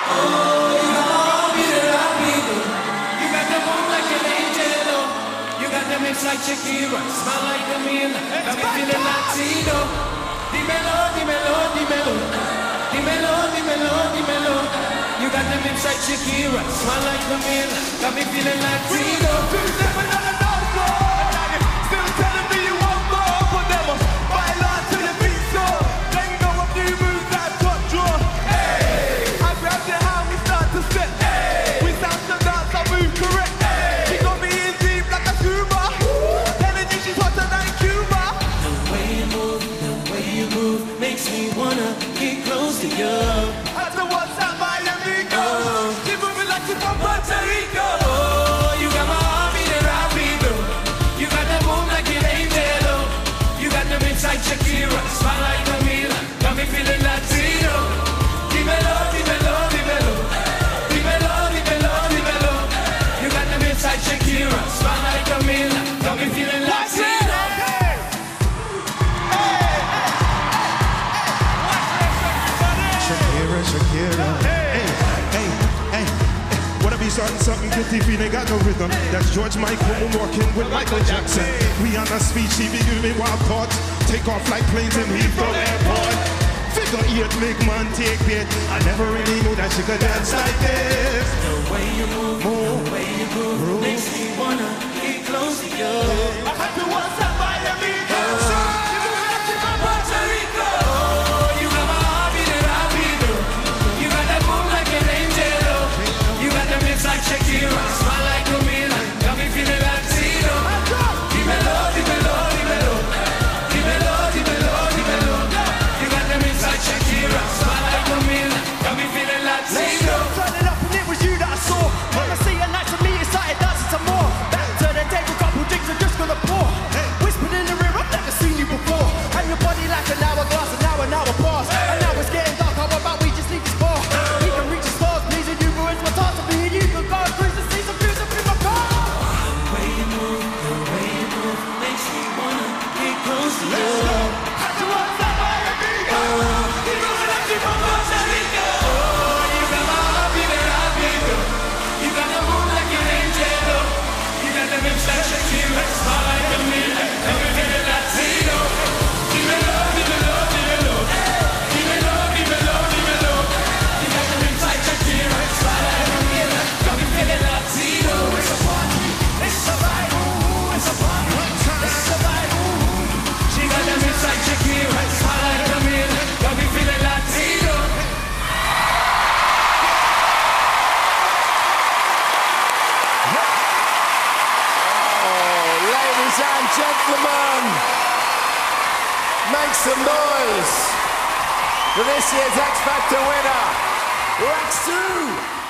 Like Shakira, smile like a meal, got me feeling Latino. Dímelo, dímelo, dímelo. Dímelo, dímelo, dímelo. You got them lips like Shakira, smile like a meal, got me feeling Latino. Still telling me you want more, but never bailar to the beat so. Then go up new moves like top draw. Hey, I grabbed it how we start to step. Hey, we sound to dance, I move correct. She got me in deep like a scuba. Makes me wanna get close to you. After what's up, Miami, go. Keep moving like you're from Puerto Rico. Oh, you got my heart beating rápido. You got that move like an angel. You got the lips like Shakira, smile like Camila, got me feeling Latino. Dímelo, dímelo, dímelo. Dímelo, dímelo, dímelo. You got the lips like Shakira, smile like Camila, got me feeling Latino. Shakira, hey, hey, hey, wanna be starting something guilty if they got no rhythm. That's George Michael walking with Michael Jackson. We on a speech, he be giving me wild thoughts. Take off like planes in Heathrow Airport. Figure 8, make man take bait. I never really knew that she could dance like this. The way you move, the way you move, makes me wanna get close to you. I have to what's up, Miami, go. Shakira, smile like Camila, got me feeling Latino. Dímelo, dímelo, dímelo. Dímelo, dímelo, dímelo. You got them inside Shakira, smile like Camila, got me feeling Latino. Turn it up and it was you that I saw. Wanna see a night to me, it started dancing some more. Back to the table, couple drinks and just gonna pour. Whispered in the rear, I've never seen you before. And your body like an hourglass, an hour past. And now it's getting dark, how about we just leave the sport? We can reach the stars, pleasing you, ruins my task. Me and you can go cruise and see some views up in my car. The way you move, makes me wanna get close to you. Have to what's up, Miami, go. Keep moving like you're from Puerto Rico. Oh, you got my heart beating rápido. You got the move like an angel. You got the lips like Shakira, smile like Camila, got me feeling Latino. Dímelo, dímelo, dímelo. Dímelo, dímelo, dímelo. You got the lips like Shakira, smile like Camila, got me feeling Latino. It's a party, it's a vibe, it's a party, it's a vibe. She got the lips like Shakira, smile like Camila, got me feeling Latino. Ladies and gentlemen, make some noise for this year's X Factor winner, Rex 2.